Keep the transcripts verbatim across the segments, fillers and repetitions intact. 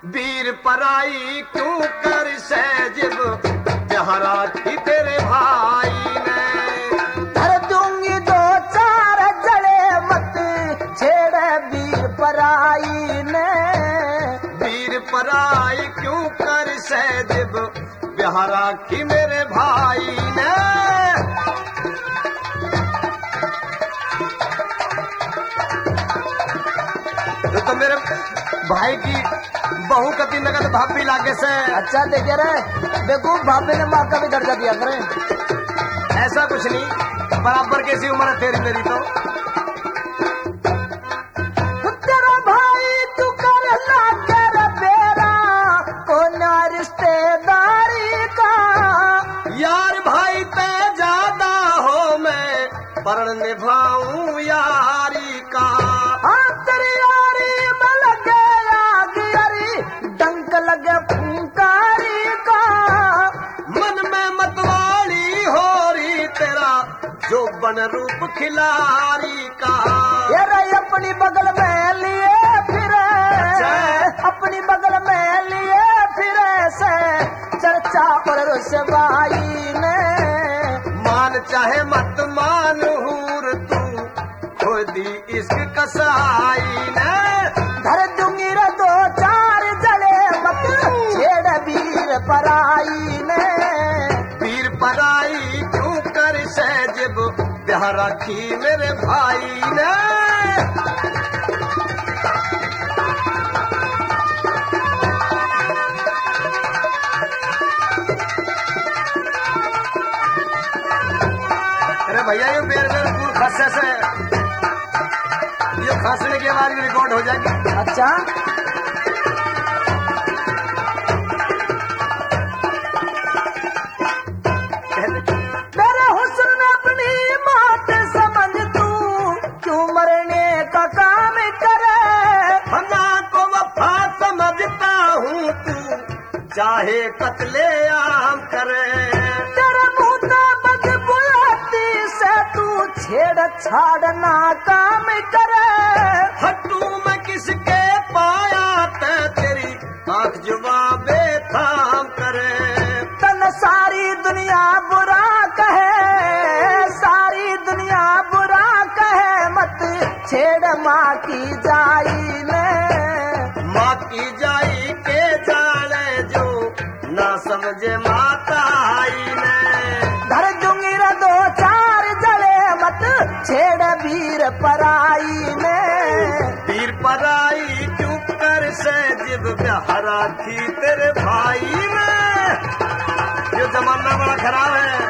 वीर पराई क्यों कर सहजिब जहाँ राखी तेरे भाई ने। धर दूंगी दो चार जड़े मत छेड़े वीर पराई ने। वीर पराई क्यों कर सहजिब जहाँ राखी मेरे भाई ने। तो मेरे भाई की बहू कति नगद भाभी लागे से। अच्छा देखे रे बेवकूफ भाभी ने माँ का भी दर्जा दिया करे। ऐसा कुछ नहीं, बराबर कैसी उम्र है तेरी मेरी। तो तेरा भाई तू कर लागे रे बेरा कोना रिश्तेदारी का। यार भाई ते ज्यादा हो मैं पर निभाऊं यारी का। हाँ तेरी यारी में लगे आग यारी डंक लगे फुंकारी का। मन में मतवाली हो रही तेरा जो बन रूप खिलारी का। ये रही अपनी बगल में लिए फिरे अपनी बगल में लिए फिरे से चर्चा और रुसवाई ने। मान चाहे मत मान हूर तू खुदी इश्क कसाई ने। धर दूंगी रे दो चार जड़े मत छेड़ वीर पराई ने। वीर पराई क्यों कर सहजिब ब्याह राखी मेरे भाई ने। अरे भैया ये बेर बेर पूर्ण खस्से से ये खांसने की आवाज रिकॉर्ड हो जाएगी। अच्छा मेरे हुस्न अपनी मौत समझ तू क्यों मरने का काम करे। हन्ना को वफा समझता हूँ तू चाहे कत्ले आम करे। तेरे मुँह बदबुआती से तू छेड़ छाड़ ना काम करे। हटू मैं किसके पाया ते तेरी आंख जवाबे थाम करे। तन सारी दुनिया बुरा कहे सारी दुनिया बुरा कहे मत छेड़ माँ की जाई ने। माँ की जाई के जाने जो ना समझे माता आई ने। धर दूंगी रे दो चार जड़े मत छेड़ वीर पराई ने। वीर पराई क्यों कर सहजिब ब्याह राखी तेरे भाई ने। ये जमाना बड़ा खराब है।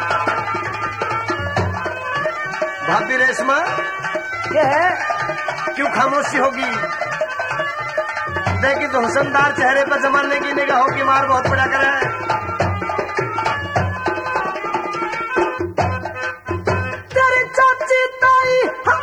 भाभी रेशमा ये है क्यों खामोशी होगी। देखी तो हुसनदार चेहरे पर जमाने की निगाहों की मार बहुत पड़ा करे। तेरी चाची ताई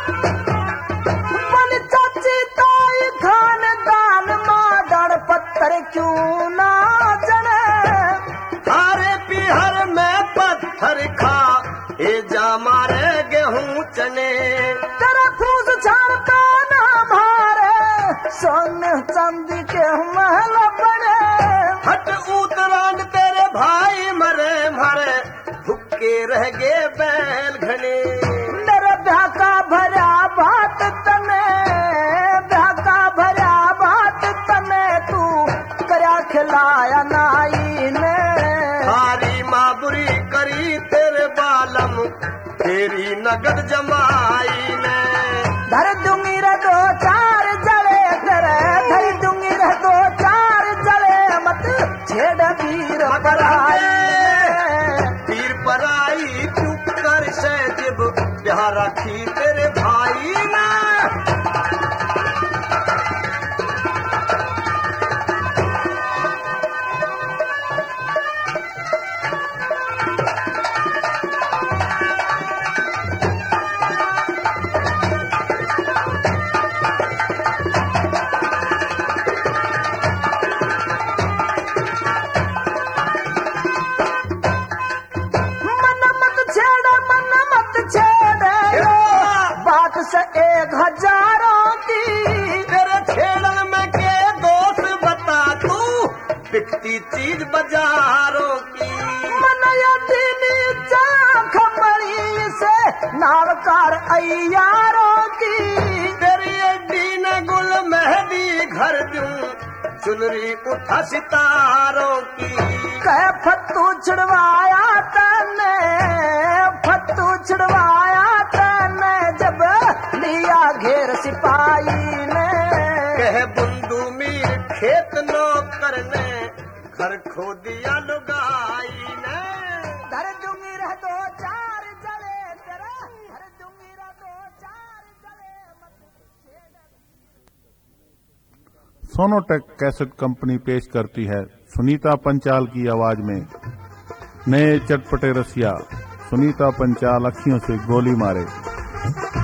मन चाची ताई खानदान मादड़ पत्थर क्यों ना जने। हारे पीहर में पत्थर खा ए जा मारे गेहूं चने। तेरा फूस छाड़ता ना मारे सोने चांदी के महल बने। हट उतरान तेरे भाई मरे मारे भुक्के रह गए बैल घने। मेरे ब्याह का भरा बात तने ब्याह का भरा बात तने तू करया खिलाया नाई ने। हारी माँ बुरी करी तेरे बालम तेरी नगद जमाई ने। धर दूंगी रे दो चार जड़े तेरे धर दूंगी रे दो चार जड़े मत छेड़ वीर पराई ने। वीर पराई क्यों कर सहजिब ब्याह राखी तेरे भाई ने। बिकती चीज बाजारों की। मनया दीनी चाख मरी से नावकार अयारों की। तेरी अड्डी न गुल मेहंदी घर दूं चुनरी उठा सितारों की। कह फत्तू छुड़वाया तने फत्तू छुड़वाया तने जब लिया घेर सिपाही ने। कह बुंदू मीर खेत नो करने घर खो दिया लुगाई ने। घर दूंगी रह दो चार जले तेरा घर दूंगी रह दो चार जले। सोनोटेक कैसेट कंपनी पेश करती है सुनीता पंचाल की आवाज में नए चटपटे रसिया। सुनीता पंचाल अखियों से गोली मारे।